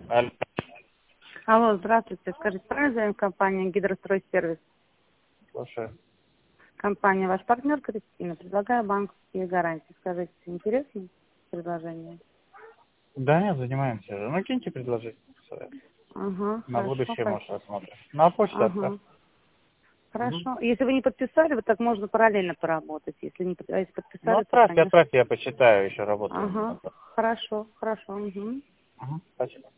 Алло. Алло, здравствуйте. Скажите, правильно зовем компания «Гидростройсервис»? Слушаю. Компания «Ваш партнер» Кристина. Предлагаю банковские гарантии. Скажите, интересно предложение? Да нет, занимаемся же. Ну, киньте предложение. Ага, На хорошо, будущее, может, спасибо. рассмотрим. На почту Ага, отправь. Мгм. хорошо. Если вы не подписали, вы так можно параллельно поработать. Если не под- а если Ну, подписали, то, отправьте, конечно. я почитаю, еще работаю. Ага, хорошо, хорошо. Угу. Ага, спасибо.